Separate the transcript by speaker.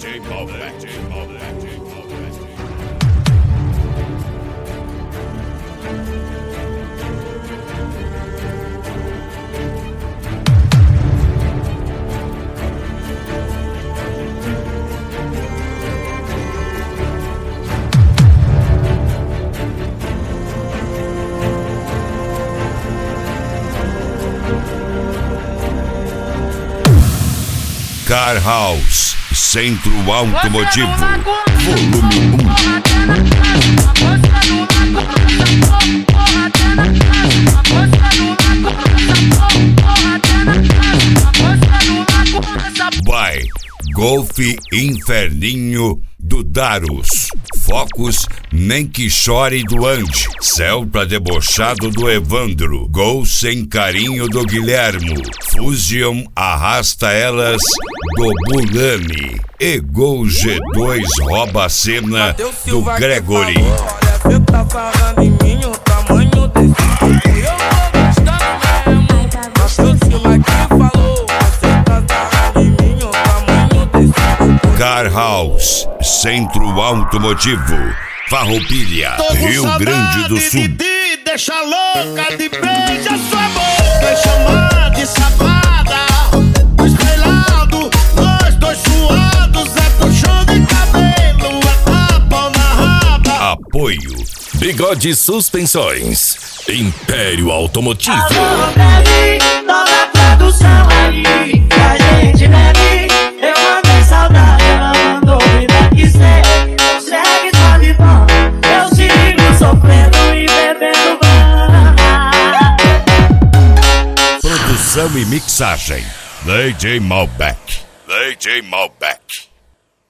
Speaker 1: DJ Malbec. Car House, Centro Automotivo, volume 1. By Golf Inferninho do Darus, Focus Nem Que Chore do Andy, Celta Debochado do Evandro, Gol Sem Carinho do Guilhermo, Fusion Arrasta Elas do Bulani e Gol G2 Rouba a Cena do Gregory.
Speaker 2: Olha, você tá falando em mim, o tamanho desse eu vou gastar mesmo. Mas o Silva que falou, você tá falando em mim, o tamanho desse
Speaker 1: Car House, Centro Automotivo, Farroupilha, Rio Grande do Sul.
Speaker 3: Deixa louca de beija sua boca, chamar de safada, estrelado, nós dois suados, é puxão de cabelo, é tapa na raba.
Speaker 1: Apoio
Speaker 4: Bigode Suspensões, Império Automotivo.
Speaker 5: Alô, bebe, toda produção aí, que a gente bebe. Eu mandei saudade, ela mandou vida que cê consegue, tá vivão. Eu sigo sofrendo e bebendo banha.
Speaker 1: Produção e mixagem DJ Malbec.